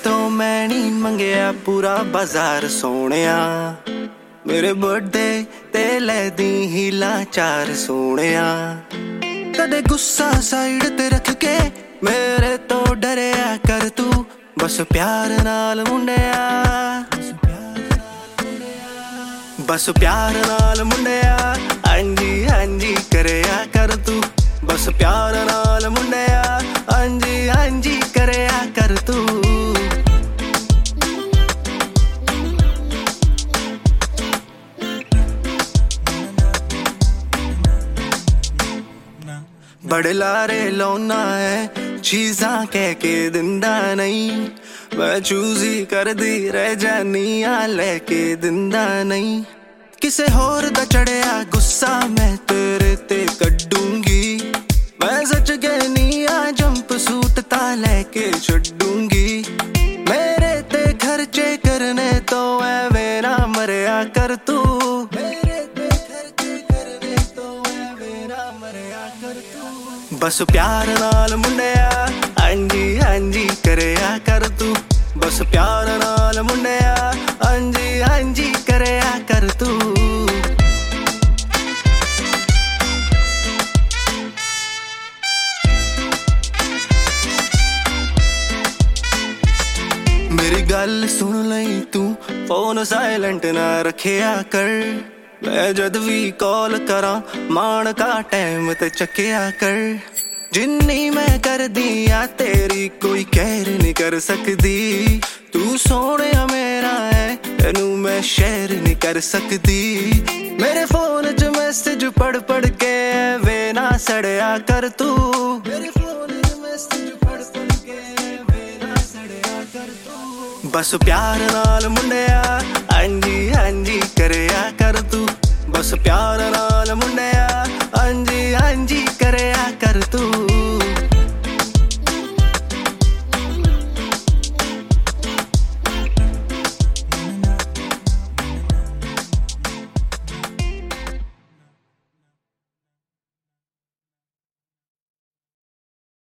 तो मैं नहीं मंगया पूरा बाजार सोनिया मेरे बर्थडे ते लै दी हीला चार सोनिया कदे गुस्सा साइड ते रख के मेरे तो डरिया कर तू बस प्यार नाल मुंडिया बस प्यार नाल मुंडिया हांजी हांजी करया कर तू बस प्यार नाल मुंडिया हांजी हांजी करया कर तू बड़े लारे लाउना है चीज़ां कह के दिंदा नहीं मैं चूज़ी कर दी रह जानी आ लेके दिंदा नहीं किसे होर दा चढ़िया गुस्सा मैं तेरे ते कड्डूंगी मैं सच कहनी आ जंप सूट ता लेके छड्डूंगी मेरे ते खर्चे करने तो एवे ना मरिया कर तू बस प्यार नाल मुंडिया हांजी हांजी करया कर तू बस प्यार नाल मुंडिया हांजी हांजी करया कर तू मेरी गल सुन लई तू फोन साइलेंट ना रखिया कर मैं जद भी कॉल करा मान का टाइम ते चकिया कर जिन्नी मैं कर दिया तेरी कोई कहर नहीं कर सकती तू सोने मेरा है तेनू मैं शेयर नहीं कर सकती मेरे फोन च मैसेज पढ़ पढ़ के वे ना सड़या कर तू मेरे फोन च मैसेज पढ़ पढ़ के वे ना सड़या कर तू बस प्यार नाल मुंडिया